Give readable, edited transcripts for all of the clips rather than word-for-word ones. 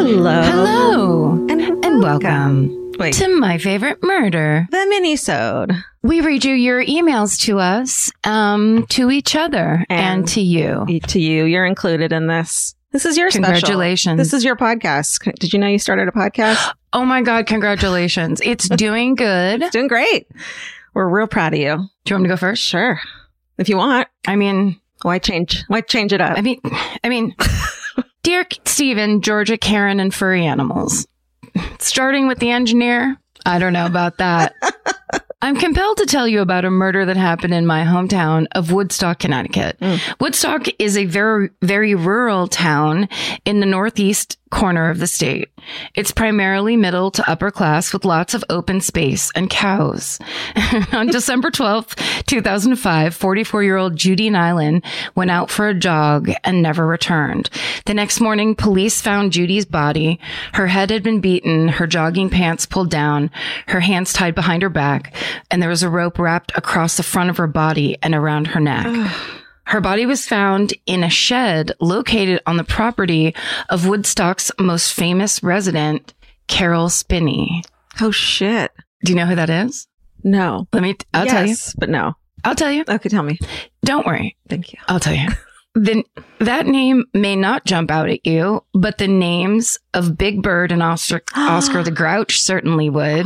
Hello. And welcome to My Favorite Murder, the mini-sode. We read you your emails to us, to each other, and to you. To you. You're included in this. This is your Congratulations. special. This is your podcast. Did you know you started a podcast? Oh my God, congratulations. It's doing good. It's doing great. We're real proud of you. Do you want me to go first? Sure. If you want. I mean... Why change it up? I mean, dear Stephen, Georgia, Karen, and furry animals. Starting with the engineer, I don't know about that. I'm compelled to tell you about a murder that happened in my hometown of Woodstock, Connecticut. Woodstock is a very, very rural town in the northeast corner of the state. It's primarily middle to upper class with lots of open space and cows. On December 12th, 2005, 44-year-old Judy Nyland went out for a jog and never returned. The next morning, police found Judy's body. Her head had been beaten, her jogging pants pulled down, her hands tied behind her back, and there was a rope wrapped across the front of her body and around her neck. Her body was found in a shed located on the property of Woodstock's most famous resident, Carol Spinney. Oh, shit. Do you know who that is? No. I'll tell you. But no. I'll tell you. Okay, tell me. Don't worry. Thank you. I'll tell you. That name may not jump out at you, but the names of Big Bird and Oscar the Grouch certainly would.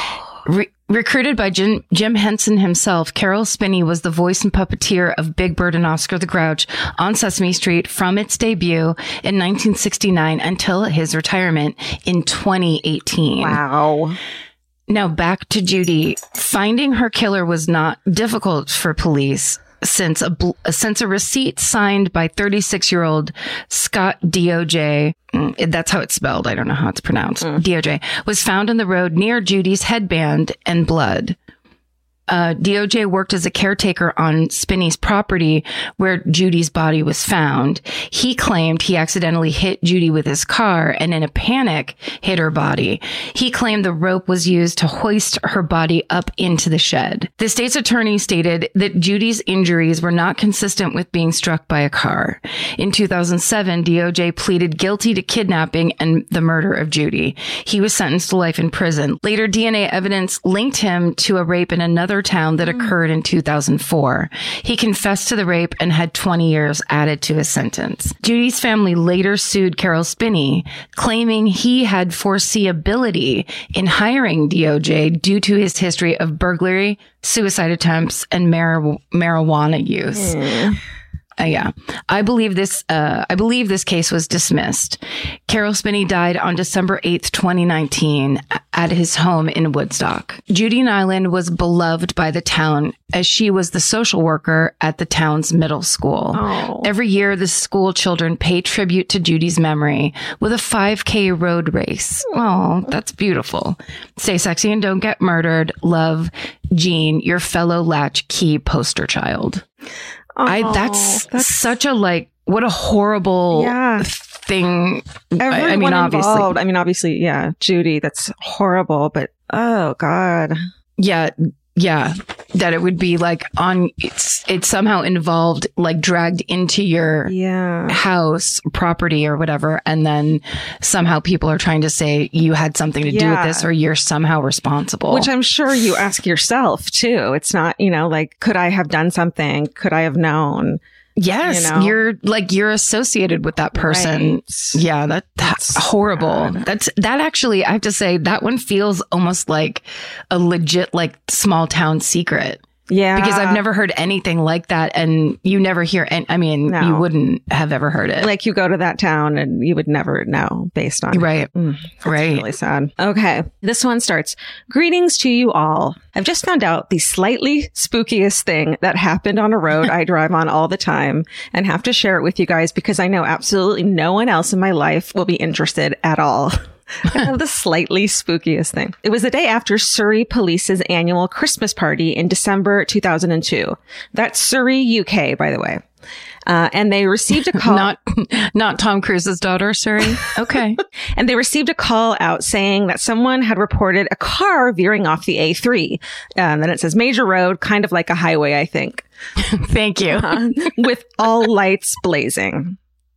Recruited by Jim Henson himself, Carol Spinney was the voice and puppeteer of Big Bird and Oscar the Grouch on Sesame Street from its debut in 1969 until his retirement in 2018. Wow. Now back to Judy. Finding her killer was not difficult for police since a receipt signed by 36-year-old Scott DOJ, that's how it's spelled, I don't know how it's pronounced, DOJ, was found on the road near Judy's headband and blood. DOJ worked as a caretaker on Spinney's property where Judy's body was found. He claimed he accidentally hit Judy with his car and in a panic hit her body. He claimed the rope was used to hoist her body up into the shed. The state's attorney stated that Judy's injuries were not consistent with being struck by a car. In 2007, DOJ pleaded guilty to kidnapping and the murder of Judy. He was sentenced to life in prison. Later, DNA evidence linked him to a rape in another town that occurred in 2004. He confessed to the rape and had 20 years added to his sentence. Judy's family later sued Carol Spinney, claiming he had foreseeability in hiring DOJ due to his history of burglary, suicide attempts, and marijuana use. Yeah, I believe this case was dismissed. Carol Spinney died on December 8th, 2019 at his home in Woodstock. Judy Nyland was beloved by the town as she was the social worker at the town's middle school. Oh. Every year, the school children pay tribute to Judy's memory with a 5K road race. Oh, that's beautiful. Stay sexy and don't get murdered. Love, Jean, your fellow latchkey poster child. That's such a what a horrible thing. Everyone involved. Obviously, yeah, Judy, that's horrible, but oh God. Yeah. That it would be it's somehow involved, dragged into your house, property or whatever. And then somehow people are trying to say you had something to do with this or you're somehow responsible. Which I'm sure you ask yourself too. It's not, could I have done something? Could I have known? Yes, you're associated with that person. Right. Yeah, that's horrible. Bad. That actually, I have to say, that one feels almost like a legit small town secret. Yeah. Because I've never heard anything like that. And you never hear, you wouldn't have ever heard it. You go to that town and you would never know based on Right. That's right. really sad. Okay. This one starts. Greetings to you all. I've just found out the slightly spookiest thing that happened on a road I drive on all the time and have to share it with you guys because I know absolutely no one else in my life will be interested at all. The slightly spookiest thing. It was the day after Surrey Police's annual Christmas party in December 2002. That's Surrey, UK, by the way. And they received a call. Not Tom Cruise's daughter, Surrey. Okay. And they received a call out saying that someone had reported a car veering off the A3. And then it says major road, kind of like a highway, I think. Thank you. With all lights blazing.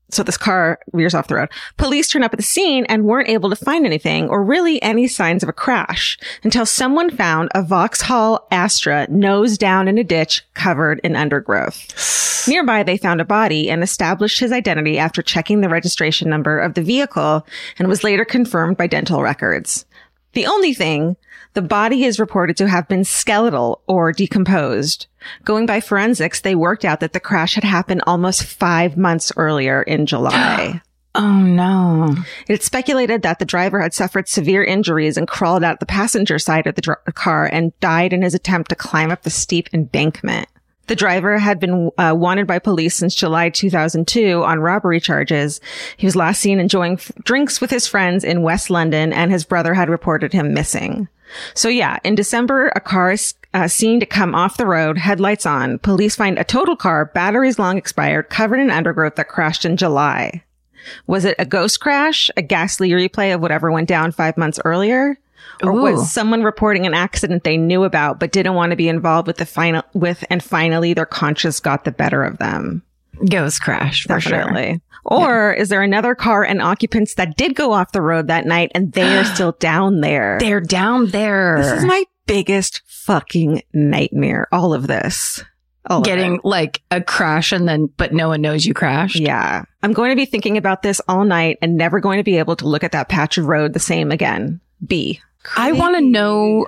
So this car veers off the road. Police turn up at the scene and weren't able to find anything or really any signs of a crash until someone found a Vauxhall Astra nose down in a ditch covered in undergrowth. Nearby, they found a body and established his identity after checking the registration number of the vehicle and was later confirmed by dental records. The only thing, the body is reported to have been skeletal or decomposed. Going by forensics, they worked out that the crash had happened almost 5 months earlier in July. Oh, no. It's speculated that the driver had suffered severe injuries and crawled out the passenger side of the car and died in his attempt to climb up the steep embankment. The driver had been wanted by police since July 2002 on robbery charges. He was last seen enjoying drinks with his friends in West London, and his brother had reported him missing. So yeah, in December, a car is seen to come off the road, headlights on. Police find a total car, batteries long expired, covered in undergrowth that crashed in July. Was it a ghost crash, a ghastly replay of whatever went down 5 months earlier? Or was someone reporting an accident they knew about but didn't want to be involved and finally their conscience got the better of them? Ghost crash, for Definitely. Sure. Or is there another car and occupants that did go off the road that night and they are still down there? They're down there. This is my biggest fucking nightmare. All of this. Getting like a crash but no one knows you crashed. Yeah. I'm going to be thinking about this all night and never going to be able to look at that patch of road the same again. B. I want to know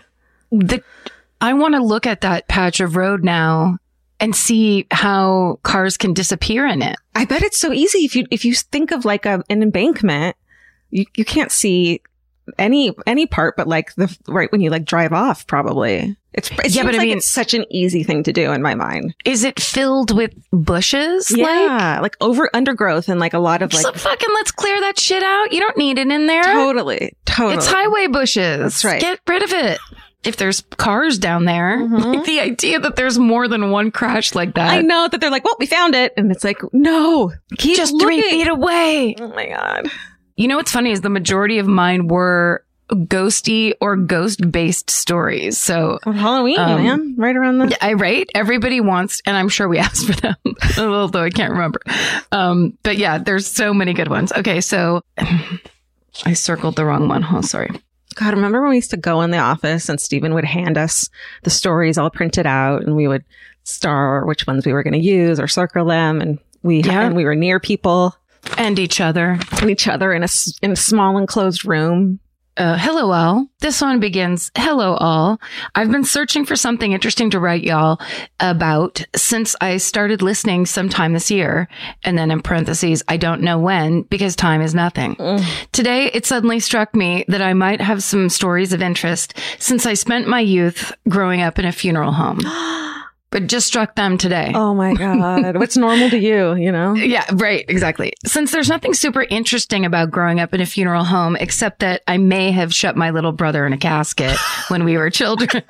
I want to look at that patch of road now and see how cars can disappear in it. I bet it's so easy. If you think of like an embankment, you can't see any part, but like right when you like drive off, probably. It's such an easy thing to do in my mind. Is it filled with bushes? Yeah, like over undergrowth and like a lot of like. So fucking let's clear that shit out. You don't need it in there. Totally. It's highway bushes. That's right. Get rid of it. If there's cars down there, like the idea that there's more than one crash like that. I know that they're like, well, we found it. And it's like, no, keep just looking. 3 feet away. Oh my God. You know what's funny is the majority of mine were ghosty or ghost-based stories. So Halloween, man, right around the right. Everybody wants, and I'm sure we asked for them, although I can't remember. But yeah, there's so many good ones. Okay, so I circled the wrong one. Oh, sorry. God, remember when we used to go in the office and Stephen would hand us the stories all printed out, and we would star which ones we were going to use or circle them, and we were near people and each other in a small enclosed room. Hello all. This one begins, hello all. I've been searching for something interesting to write y'all about since I started listening sometime this year. And then in parentheses, I don't know when because time is nothing. Today, it suddenly struck me that I might have some stories of interest since I spent my youth growing up in a funeral home. But just struck them today. Oh my God. What's normal to you, you know? Yeah, right. Exactly. Since there's nothing super interesting about growing up in a funeral home, except that I may have shut my little brother in a casket when we were children.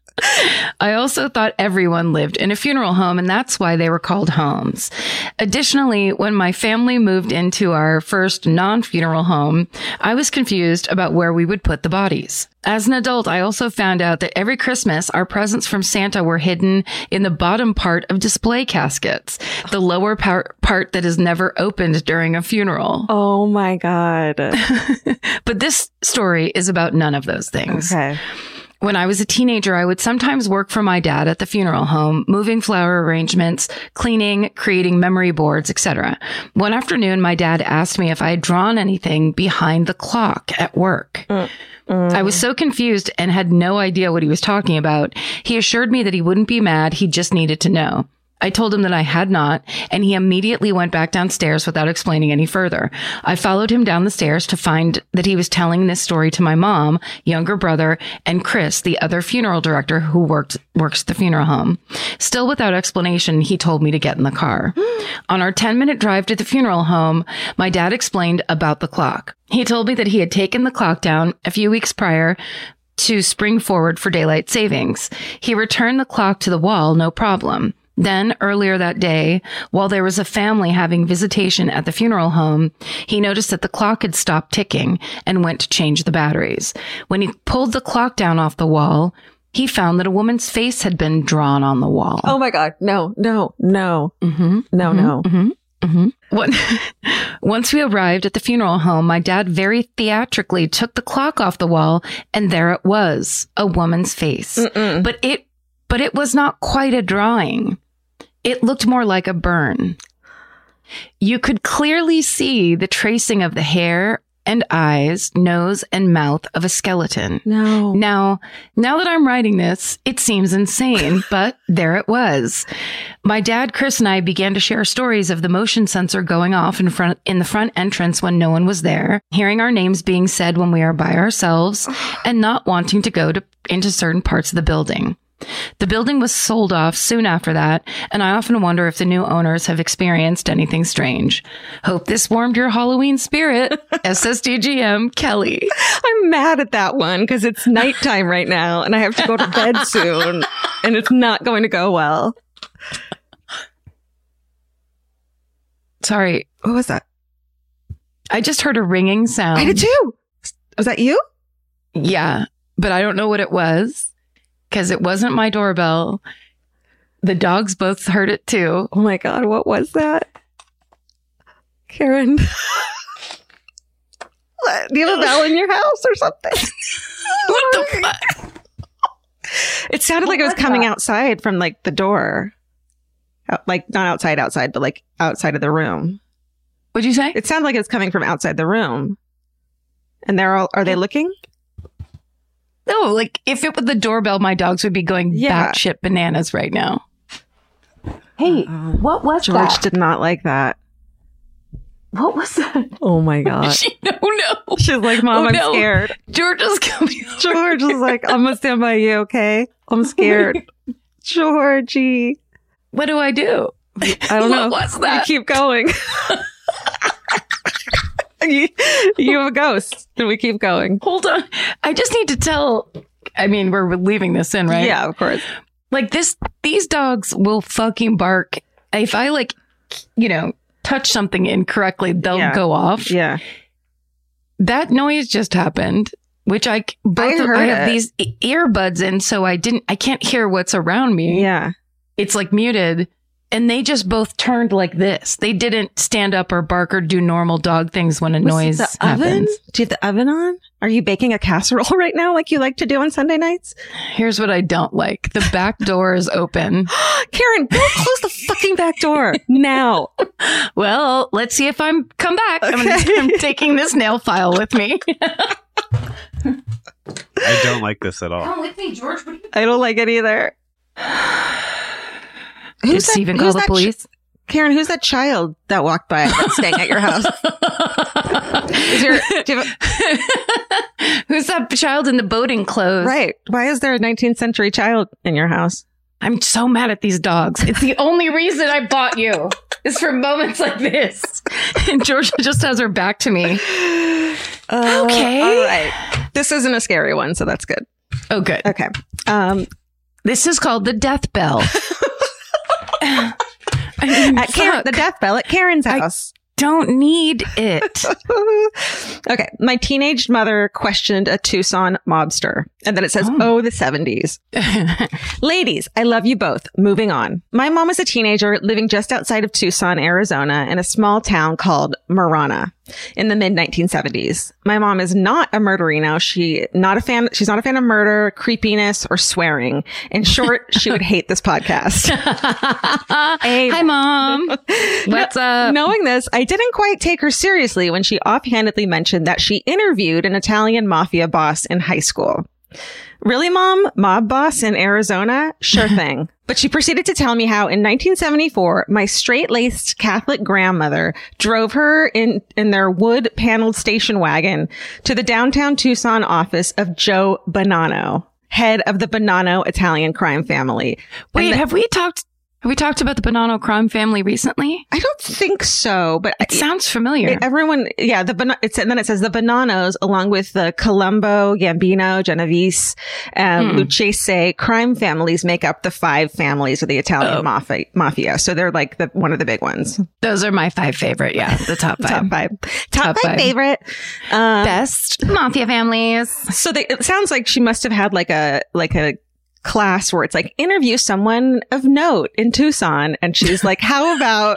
I also thought everyone lived in a funeral home, and that's why they were called homes. Additionally, when my family moved into our first non-funeral home, I was confused about where we would put the bodies. As an adult, I also found out that every Christmas, our presents from Santa were hidden in the bottom part of display caskets, the lower part that is never opened during a funeral. Oh my God. But this story is about none of those things. Okay. When I was a teenager, I would sometimes work for my dad at the funeral home, moving flower arrangements, cleaning, creating memory boards, etc. One afternoon, my dad asked me if I had drawn anything behind the clock at work. I was so confused and had no idea what he was talking about. He assured me that he wouldn't be mad. He just needed to know. I told him that I had not, and he immediately went back downstairs without explaining any further. I followed him down the stairs to find that he was telling this story to my mom, younger brother, and Chris, the other funeral director who works at the funeral home. Still without explanation, he told me to get in the car. On our 10-minute drive to the funeral home, my dad explained about the clock. He told me that he had taken the clock down a few weeks prior to spring forward for daylight savings. He returned the clock to the wall, no problem. Then, earlier that day, while there was a family having visitation at the funeral home, he noticed that the clock had stopped ticking and went to change the batteries. When he pulled the clock down off the wall, he found that a woman's face had been drawn on the wall. Oh my God. No. Mm-hmm. No. Once we arrived at the funeral home, my dad very theatrically took the clock off the wall, and there it was, a woman's face. But it was not quite a drawing. It looked more like a burn. You could clearly see the tracing of the hair and eyes, nose, and mouth of a skeleton. No. Now that I'm writing this, it seems insane, but there it was. My dad, Chris, and I began to share stories of the motion sensor going off in the front entrance when no one was there, hearing our names being said when we are by ourselves, and not wanting to go into certain parts of the building. The building was sold off soon after that, and I often wonder if the new owners have experienced anything strange. Hope this warmed your Halloween spirit. SSDGM, Kelly. I'm mad at that one because it's nighttime right now and I have to go to bed soon and it's not going to go well. Sorry. What was that? I just heard a ringing sound. I did too. Was that you? Yeah, but I don't know what it was. Because it wasn't my doorbell. The dogs both heard it too. Oh my God, what was that? Karen. Do you have a bell in your house or something? What the fuck? It sounded like it was coming outside from like the door. Like not outside, but like outside of the room. What'd you say? It sounded like it was coming from outside the room. And are they looking? No, like if it was the doorbell, my dogs would be going batshit bananas right now. Hey, what was George that? did not like that. What was that? Oh my God. No. She's like, Mom, I'm scared. George is coming. George is like, I'm going to stand by you, okay? I'm scared. Georgie. What do? I don't know. What was that? You keep going. You have a ghost, and we keep going. Hold on. I just need to tell. I mean, we're leaving this in, right? Yeah, of course. Like these dogs will fucking bark. If I touch something incorrectly, they'll go off. Yeah. That noise just happened, which I have these earbuds in, so I can't hear what's around me. Yeah. It's like muted. And they just both turned like this. They didn't stand up or bark or do normal dog things when a noise happens. Do you have the oven on? Are you baking a casserole right now like you like to do on Sunday nights? Here's what I don't like. The back door is open. Karen, go close the fucking back door now. Well, let's see if I'm come back. Okay. I'm taking this nail file with me. I don't like this at all. Come with me, George. I don't like it either. Did Steven call the police? Karen, who's that child that walked by that's staying at your house? Who's that child in the boating clothes? Right. Why is there a 19th century child in your house? I'm so mad at these dogs. It's the only reason I bought you. Is for moments like this. And Georgia just has her back to me. Okay. All right. This isn't a scary one, so that's good. Oh, good. Okay. This is called the death bell. The death bell at Karen's house. Don't need it. Okay. My teenage mother questioned a Tucson mobster. And then it says, oh the 70s. Ladies, I love you both. Moving on. My mom was a teenager living just outside of Tucson, Arizona, in a small town called Marana in the mid 1970s. My mom is not a murderino. She's not a fan of murder, creepiness, or swearing. In short, she would hate this podcast. Hey, hi, Mom. What's up? Knowing this, I didn't quite take her seriously when she offhandedly mentioned that she interviewed an Italian mafia boss in high school. Really, Mom? Mob boss in Arizona? Sure thing. But she proceeded to tell me how in 1974, my straight-laced Catholic grandmother drove her in their wood-paneled station wagon to the downtown Tucson office of Joe Bonanno, head of the Bonanno Italian crime family. Wait, have we talked about the Bonanno crime family recently? I don't think so, but it sounds familiar. Everyone, yeah, and then it says the Bonannos, along with the Colombo, Gambino, Genovese, Lucchese crime families make up the 5 families of the Italian mafia. So they're like one of the big ones. Those are my 5 favorite. Yeah, the top 5. Top five favorite. Best mafia families. So it sounds like she must have had like a class where it's like, interview someone of note in Tucson. And she's like, how about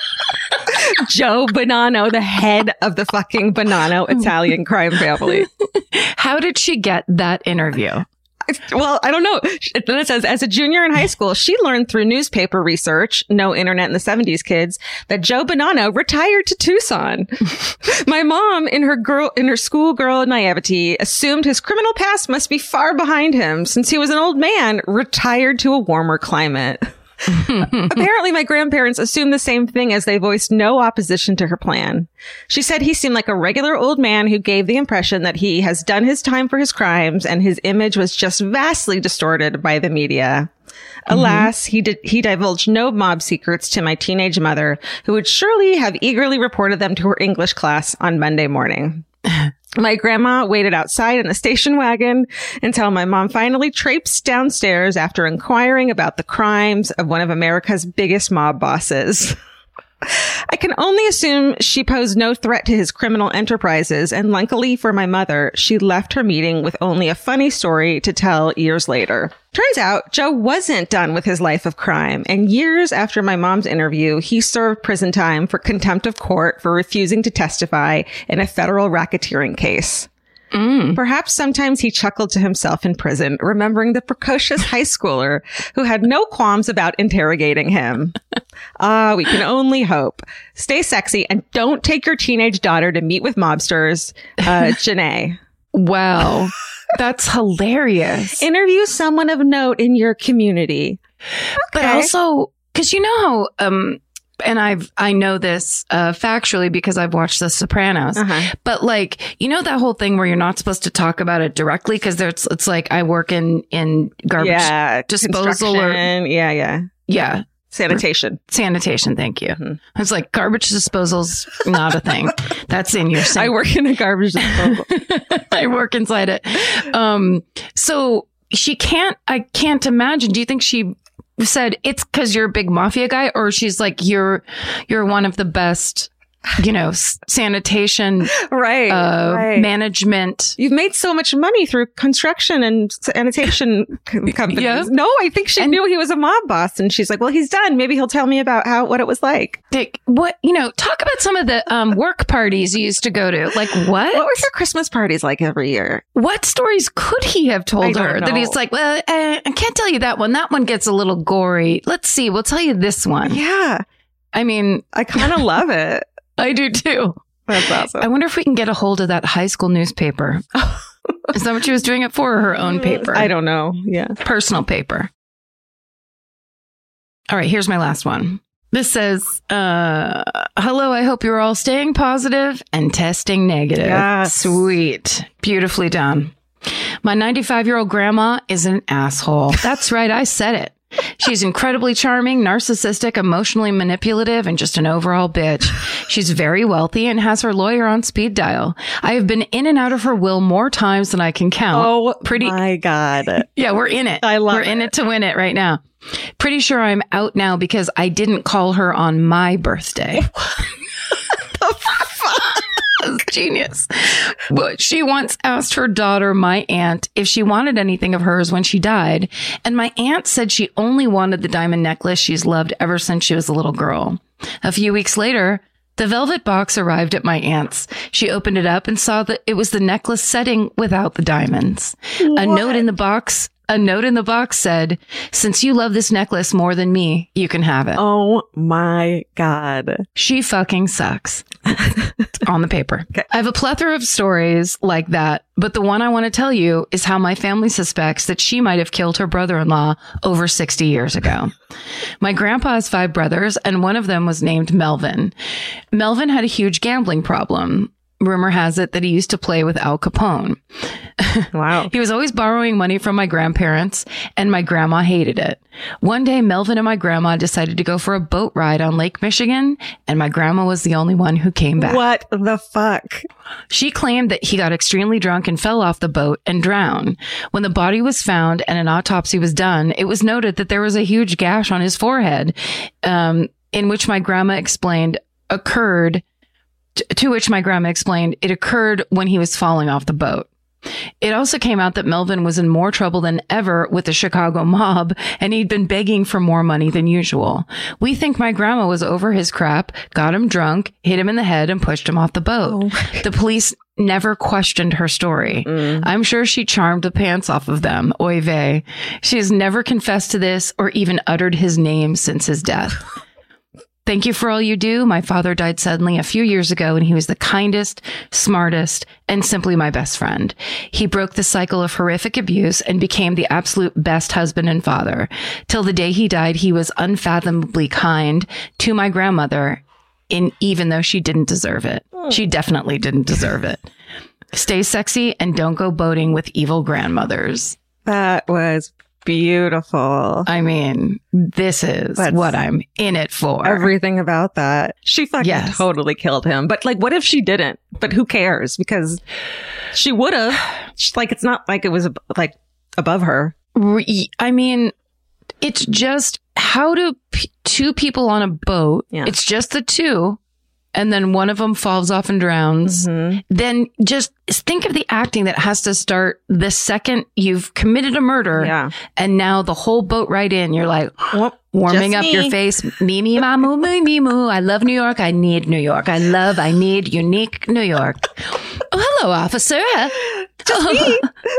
Joe Bonanno, the head of the fucking Bonanno Italian crime family? How did she get that interview? Well, I don't know. Then it says, as a junior in high school, she learned through newspaper research, no internet in the 70s, kids, that Joe Bonanno retired to Tucson. My mom, in her schoolgirl naivety, assumed his criminal past must be far behind him since he was an old man retired to a warmer climate. Apparently, my grandparents assumed the same thing as they voiced no opposition to her plan. She said he seemed like a regular old man who gave the impression that he has done his time for his crimes, and his image was just vastly distorted by the media. Alas, he divulged no mob secrets to my teenage mother, who would surely have eagerly reported them to her English class on Monday morning. My grandma waited outside in the station wagon until my mom finally traipsed downstairs after inquiring about the crimes of one of America's biggest mob bosses. I can only assume she posed no threat to his criminal enterprises, and luckily for my mother, she left her meeting with only a funny story to tell years later. Turns out Joe wasn't done with his life of crime, and years after my mom's interview, he served prison time for contempt of court for refusing to testify in a federal racketeering case. Perhaps sometimes he chuckled to himself in prison, remembering the precocious high schooler who had no qualms about interrogating him. We can only hope. Stay sexy and don't take your teenage daughter to meet with mobsters. Janae. Wow. That's hilarious. Interview someone of note in your community. But also, because you know how, and I know this factually because I've watched The Sopranos, but like, you know, that whole thing where you're not supposed to talk about it directly because it's like I work in garbage disposal or yeah. Sanitation. Thank you. I was like, garbage disposal's not a thing. That's in your sink. I work in a garbage disposal. I work inside it. So I can't imagine. Do you think she said it's because you're a big mafia guy, or she's like, you're one of the best, you know, sanitation, management. You've made so much money through construction and sanitation companies. Yeah. No, I think she knew he was a mob boss, and she's like, well, he's done. Maybe he'll tell me about what it was like. What, you know, talk about some of the work parties you used to go to. Like, what? What were your Christmas parties like every year? What stories could he have told her that he's like, well, I can't tell you that one. That one gets a little gory. Let's see. We'll tell you this one. Yeah. I mean, I kind of love it. I do too. That's awesome. I wonder if we can get a hold of that high school newspaper. Is that what she was doing it for, or her own paper? I don't know. Yeah. Personal paper. All right, here's my last one. This says, hello, I hope you're all staying positive and testing negative. Yes. Sweet. Beautifully done. My 95-year-old grandma is an asshole. That's right. I said it. She's incredibly charming, narcissistic, emotionally manipulative, and just an overall bitch. She's very wealthy and has her lawyer on speed dial. I have been in and out of her will more times than I can count. Oh, my God. Yeah, we're in it. We're in it to win it right now. Pretty sure I'm out now because I didn't call her on my birthday. The fuck? Genius. But she once asked her daughter, my aunt, if she wanted anything of hers when she died. And my aunt said she only wanted the diamond necklace she's loved ever since she was a little girl. A few weeks later, the velvet box arrived at my aunt's. She opened it up and saw that it was the necklace setting without the diamonds. What? A note in the box said, since you love this necklace more than me, you can have it. Oh my God. She fucking sucks. On the paper. Okay. I have a plethora of stories like that, but the one I want to tell you is how my family suspects that she might have killed her brother-in-law over 60 years ago. My grandpa has 5 brothers, and one of them was named Melvin. Melvin had a huge gambling problem. Rumor has it that he used to play with Al Capone. Wow. He was always borrowing money from my grandparents, and my grandma hated it. One day, Melvin and my grandma decided to go for a boat ride on Lake Michigan, and my grandma was the only one who came back. What the fuck? She claimed that he got extremely drunk and fell off the boat and drowned. When the body was found and an autopsy was done, it was noted that there was a huge gash on his forehead, in which my grandma explained occurred, to which my grandma explained it occurred when he was falling off the boat. It also came out that Melvin was in more trouble than ever with the Chicago mob, and he'd been begging for more money than usual. We think my grandma was over his crap, got him drunk, hit him in the head, and pushed him off the boat. The police never questioned her story. I'm sure she charmed the pants off of them. Oy vey. She has never confessed to this or even uttered his name since his death. Thank you for all you do. My father died suddenly a few years ago, and he was the kindest, smartest, and simply my best friend. He broke the cycle of horrific abuse and became the absolute best husband and father. Till the day he died, he was unfathomably kind to my grandmother, even though she didn't deserve it. She definitely didn't deserve it. Stay sexy and don't go boating with evil grandmothers. That was beautiful. I mean, this is what I'm in it for. Everything about that. She fucking totally killed him. But like, what if she didn't? But who cares? Because she would have. Like, it's not like it was like above her. I mean, it's just, how do two people on a boat, it's just the two, and then one of them falls off and drowns. Then just think of the acting that has to start the second you've committed a murder. And now the whole boat ride in, you're like, warming up your face. Me, me, ma, moo, me, me, moo. I love New York. I need New York. I need unique New York. Oh, hello, officer. Just me.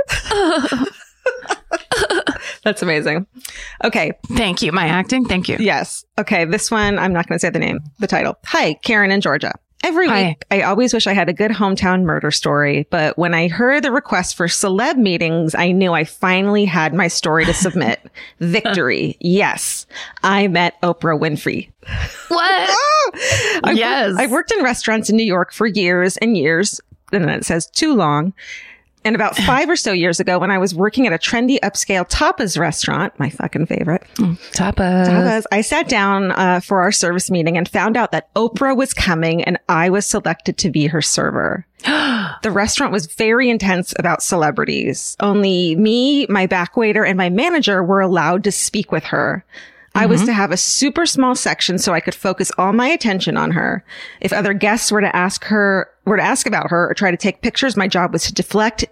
That's amazing. Okay. Thank you. My acting. Thank you. Yes. Okay. This one, I'm not going to say the title. Hi, Karen in Georgia. Every week, I always wish I had a good hometown murder story, but when I heard the request for celeb meetings, I knew I finally had my story to submit. Victory. Yes. I met Oprah Winfrey. What? I worked in restaurants in New York for years and years. And then it says too long. And about 5 or so years ago, when I was working at a trendy upscale tapas restaurant, my fucking favorite. Tapas. I sat down for our service meeting and found out that Oprah was coming and I was selected to be her server. The restaurant was very intense about celebrities. Only me, my back waiter, and my manager were allowed to speak with her. I was to have a super small section so I could focus all my attention on her. If other guests were to ask about her or try to take pictures, my job was to deflect,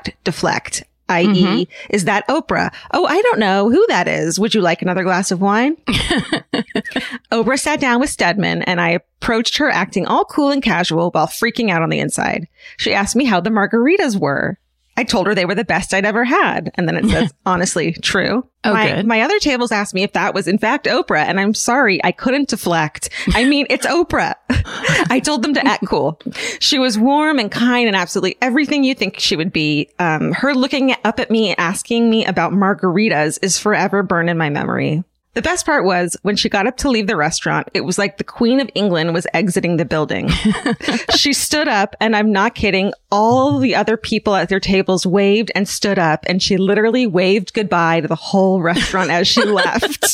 i.e., is that Oprah? Oh, I don't know who that is. Would you like another glass of wine? Oprah sat down with Stedman and I approached her acting all cool and casual while freaking out on the inside. She asked me how the margaritas were. I told her they were the best I'd ever had. And then it says, honestly, true. Good. My other tables asked me if that was in fact Oprah. And I'm sorry, I couldn't deflect. I mean, it's Oprah. I told them to act cool. She was warm and kind and absolutely everything you think she would be. Her looking up at me, asking me about margaritas is forever burned in my memory. The best part was when she got up to leave the restaurant, it was like the Queen of England was exiting the building. She stood up, and I'm not kidding. All the other people at their tables waved and stood up, and she literally waved goodbye to the whole restaurant as she left.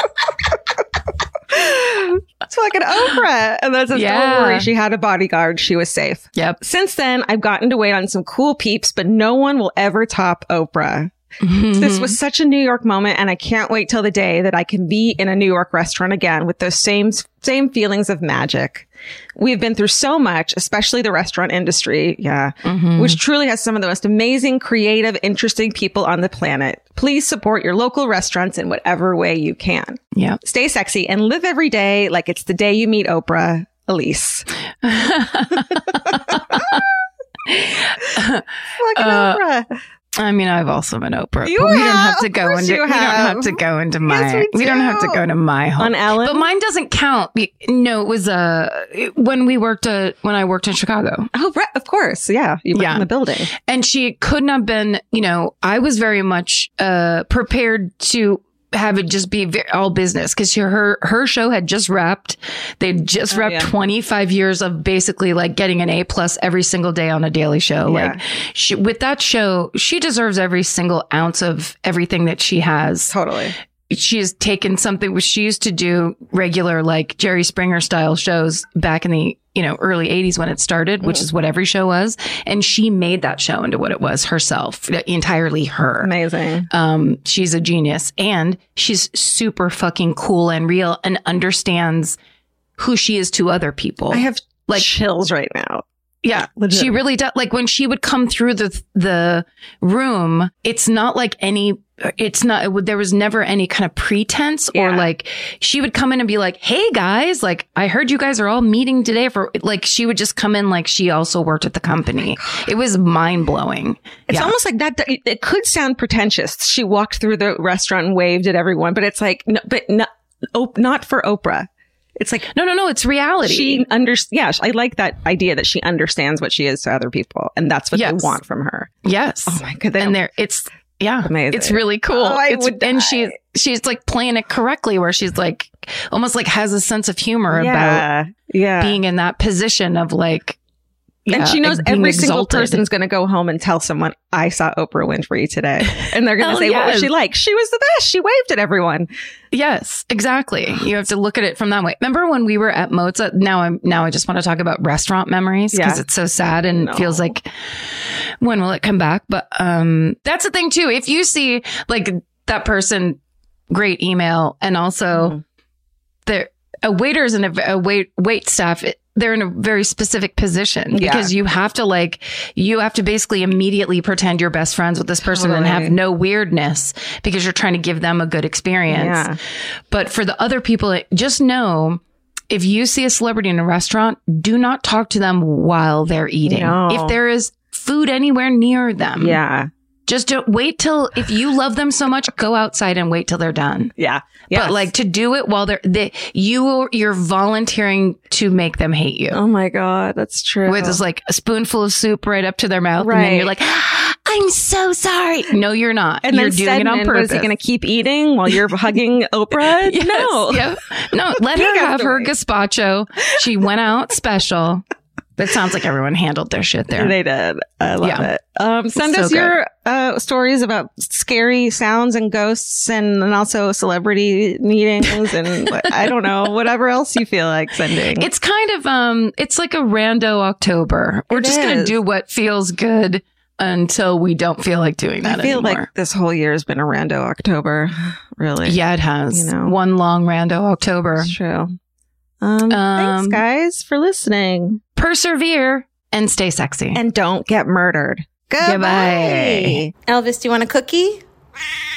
It's fucking Oprah. And then says, don't worry, she had a bodyguard. She was safe. Yep. Since then, I've gotten to wait on some cool peeps, but no one will ever top Oprah. This was such a New York moment, and I can't wait till the day that I can be in a New York restaurant again with those same feelings of magic. We've been through so much, especially the restaurant industry, which truly has some of the most amazing, creative, interesting people on the planet. Please support your local restaurants in whatever way you can. Yeah. Stay sexy and live every day like it's the day you meet Oprah. Elise. Fucking Oprah. I mean, I've also been Oprah. We don't have to go into my home. On Ellen? But mine doesn't count. No, it was when I worked in Chicago. Oh, right. Of course. Yeah. You worked in the building. And she couldn't have been, I was very much prepared to have it just be all business because her show had just wrapped. They'd just wrapped 25 years of basically like getting an A+ every single day on a daily show. Yeah. Like with that show, she deserves every single ounce of everything that she has. Totally. She has taken something which she used to do regular, like Jerry Springer style shows back in the, early 80s when it started, which is what every show was. And she made that show into what it was herself, entirely her. Amazing. She's a genius and she's super fucking cool and real and understands who she is to other people. I have chills right now. Yeah, Legit. she really does. Like when she would come through the room, it's not like there was never any kind of pretense or like she would come in and be like, hey guys, like I heard you guys are all meeting today for like, she would just come in like she also worked at the company. It was mind blowing. It's almost like that. It could sound pretentious. She walked through the restaurant and waved at everyone, but it's like, no, but not for Oprah. It's like, no, it's reality. I like that idea that she understands what she is to other people. And that's what they want from her. Yes. Oh my God. And it's amazing. It's really cool. And she's like playing it correctly where she's like, almost like has a sense of humor about being in that position of like, and she knows every single person's going to go home and tell someone, I saw Oprah Winfrey today. And they're going to say, what was she like? She was the best. She waved at everyone. Yes, exactly. You have to look at it from that way. Remember when we were at Mozza? Now I just want to talk about restaurant memories because it's so sad and feels like, when will it come back? But that's the thing too. If you see like that person, great email. And also a waiters and a wait staff, they're in a very specific position because you have to basically immediately pretend you're best friends with this person and have no weirdness because you're trying to give them a good experience. Yeah. But for the other people, just know if you see a celebrity in a restaurant, do not talk to them while they're eating. No. If there is food anywhere near them. Yeah. Just don't wait till, if you love them so much, go outside and wait till they're done. Yeah. Yes. But like to do it while you're volunteering to make them hate you. Oh my God. That's true. With just like a spoonful of soup right up to their mouth. Right. And then you're like, I'm so sorry. No, you're not. And you're doing it on purpose. Was he going to keep eating while you're hugging Oprah? Yes, no. Yep. No, let her have her gazpacho. She went out special. It sounds like everyone handled their shit there. They did. I love it. Send us your stories about scary sounds and ghosts and also celebrity meetings and I don't know, whatever else you feel like sending. It's kind of, it's like a rando October. We're just going to do what feels good until we don't feel like doing that anymore. I feel like this whole year has been a rando October, really. Yeah, it has. One long rando October. It's true. Thanks, guys, for listening. Persevere and stay sexy. And don't get murdered. Goodbye. Goodbye. Elvis, do you want a cookie?